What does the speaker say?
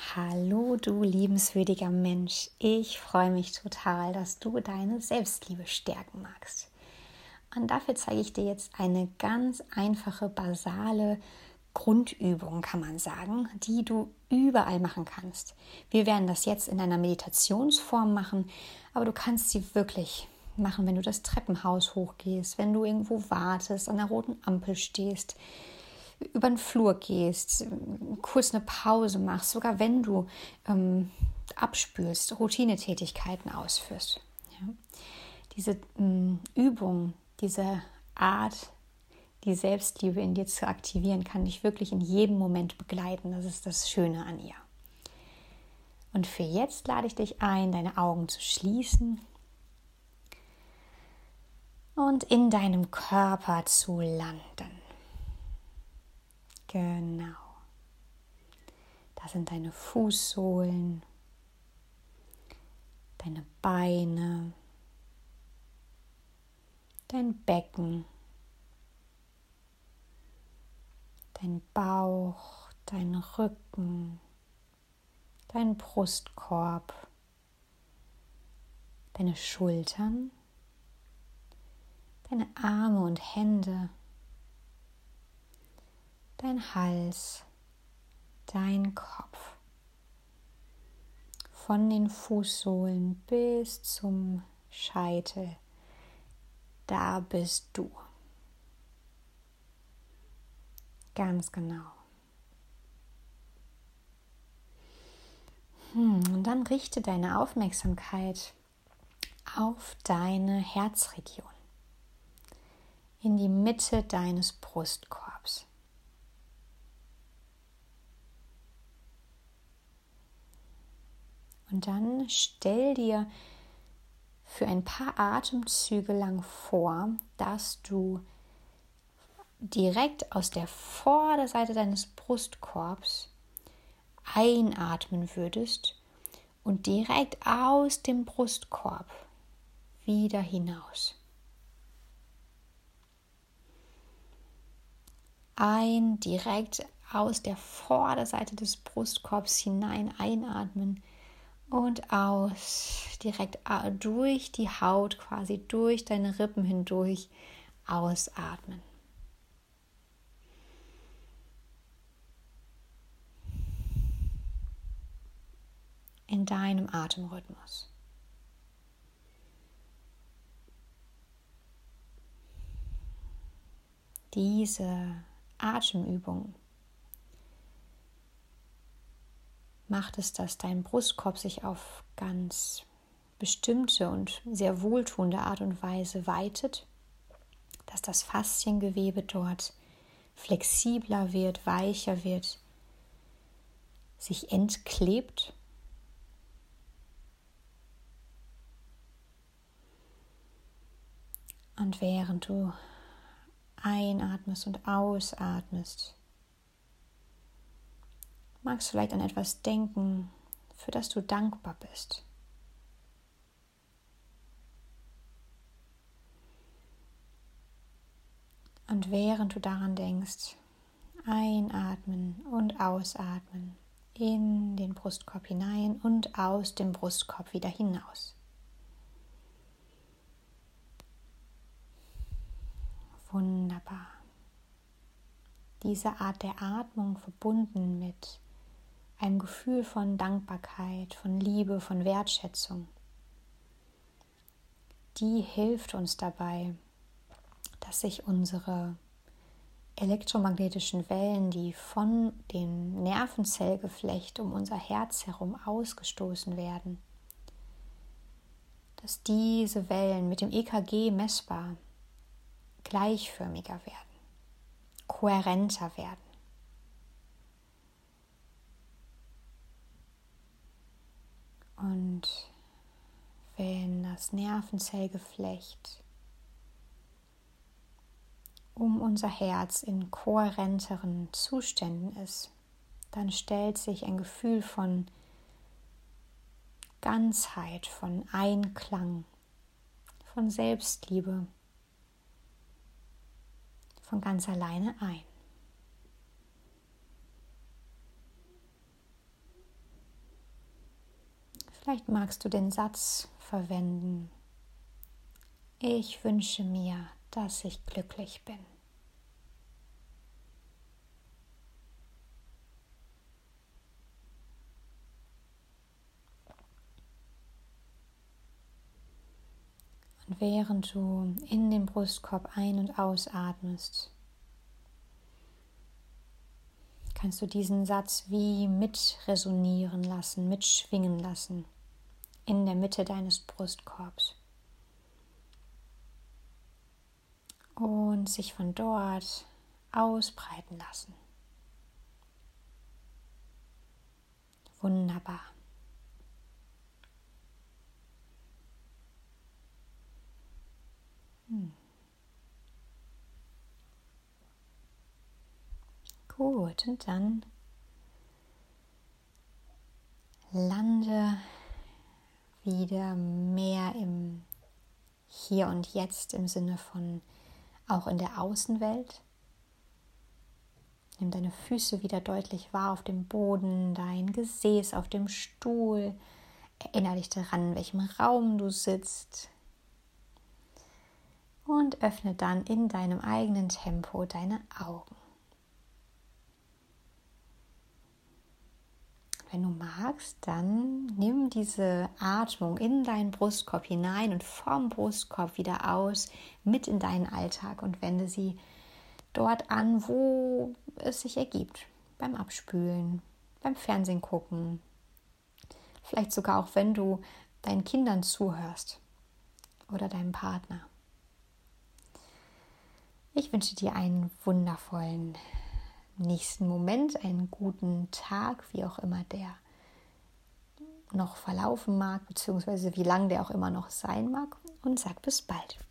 Hallo, du liebenswürdiger Mensch. Ich freue mich total, dass du deine Selbstliebe stärken magst. Und dafür zeige ich dir jetzt eine ganz einfache, basale Grundübung, kann man sagen, die du überall machen kannst. Wir werden das jetzt in einer Meditationsform machen, aber du kannst sie wirklich machen, wenn du das Treppenhaus hochgehst, wenn du irgendwo wartest, an der roten Ampel stehst, über den Flur gehst, kurz eine Pause machst, sogar wenn du abspülst, Routinetätigkeiten ausführst. Ja. Diese Übung, diese Art, die Selbstliebe in dir zu aktivieren, kann dich wirklich in jedem Moment begleiten. Das ist das Schöne an ihr. Und für jetzt lade ich dich ein, deine Augen zu schließen und in deinem Körper zu landen. Genau. Da sind deine Fußsohlen, deine Beine, dein Becken, dein Bauch, dein Rücken, dein Brustkorb, deine Schultern, deine Arme und Hände, dein Hals, dein Kopf. Von den Fußsohlen bis zum Scheitel, da bist du. Ganz genau. Und dann richte deine Aufmerksamkeit auf deine Herzregion, in die Mitte deines Brustkorbs. Und dann stell dir für ein paar Atemzüge lang vor, dass du direkt aus der Vorderseite deines Brustkorbs einatmen würdest und direkt aus dem Brustkorb wieder hinaus. Direkt aus der Vorderseite des Brustkorbs hinein einatmen und direkt durch die Haut, quasi durch deine Rippen hindurch ausatmen. In deinem Atemrhythmus. Diese Atemübung macht es, dass dein Brustkorb sich auf ganz bestimmte und sehr wohltuende Art und Weise weitet, dass das Fasziengewebe dort flexibler wird, weicher wird, sich entklebt. Und während du einatmest und ausatmest, magst du vielleicht an etwas denken, für das du dankbar bist. Und während du daran denkst, einatmen und ausatmen, in den Brustkorb hinein und aus dem Brustkorb wieder hinaus. Wunderbar. Diese Art der Atmung verbunden mit einem Gefühl von Dankbarkeit, von Liebe, von Wertschätzung, die hilft uns dabei, dass sich unsere elektromagnetischen Wellen, die von dem Nervenzellgeflecht um unser Herz herum ausgestoßen werden, dass diese Wellen mit dem EKG messbar gleichförmiger werden, kohärenter werden. Und wenn das Nervenzellgeflecht um unser Herz in kohärenteren Zuständen ist, dann stellt sich ein Gefühl von Ganzheit, von Einklang, von Selbstliebe von ganz alleine ein. Vielleicht magst du den Satz verwenden: Ich wünsche mir, dass ich glücklich bin. Und während du in den Brustkorb ein- und ausatmest, kannst du diesen Satz wie mit resonieren lassen, mitschwingen lassen in der Mitte deines Brustkorbs und sich von dort ausbreiten lassen. Wunderbar. Gut, und dann lande wieder mehr im Hier und Jetzt im Sinne von auch in der Außenwelt. Nimm deine Füße wieder deutlich wahr auf dem Boden, dein Gesäß auf dem Stuhl. Erinnere dich daran, in welchem Raum du sitzt. Und öffne dann in deinem eigenen Tempo deine Augen. Wenn du magst, dann nimm diese Atmung in deinen Brustkorb hinein und vom Brustkorb wieder aus, mit in deinen Alltag und wende sie dort an, wo es sich ergibt. Beim Abspülen, beim Fernsehen gucken, vielleicht sogar auch, wenn du deinen Kindern zuhörst oder deinem Partner. Ich wünsche dir einen wundervollen nächsten Moment, einen guten Tag, wie auch immer der noch verlaufen mag, beziehungsweise wie lang der auch immer noch sein mag, und sag bis bald.